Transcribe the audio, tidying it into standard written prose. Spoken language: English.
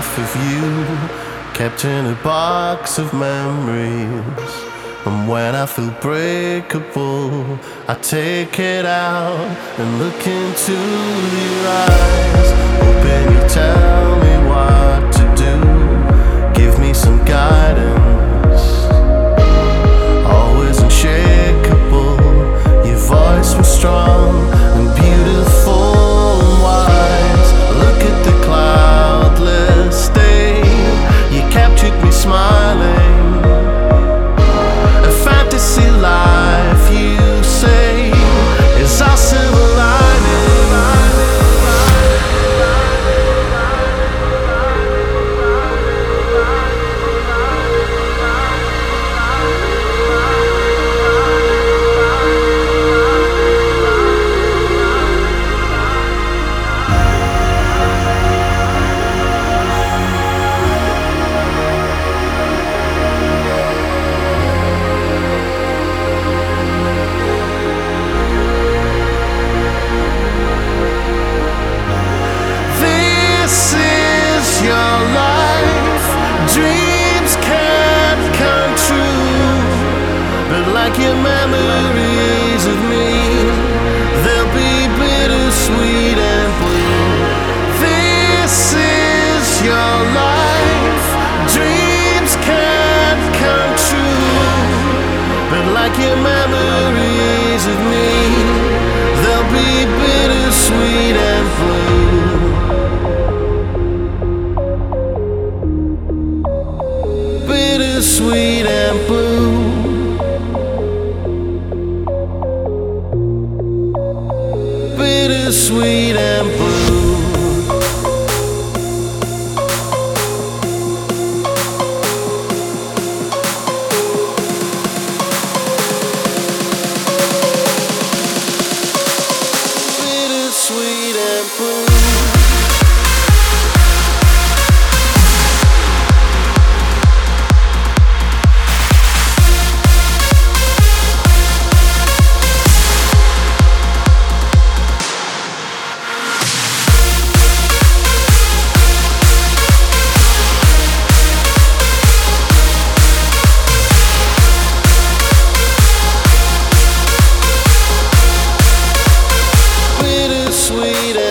photograph of you, kept in a box of memories. And when I feel breakable, I take it out and look into your eyes, hoping you tell me what to do, give me some guidance. Always unshakable, your voice was strong and beautiful and wise. Look at the cloudless day, you captured me smiling. A fantasy life, you say, is our silver lining. Like your memories of me, they'll be bittersweet and blue. This is your life, dreams can't come true. But like your memories of me, they'll be bittersweet and blue. Bittersweet and blue. Bittersweet and blue. Bittersweet and blue. Sweet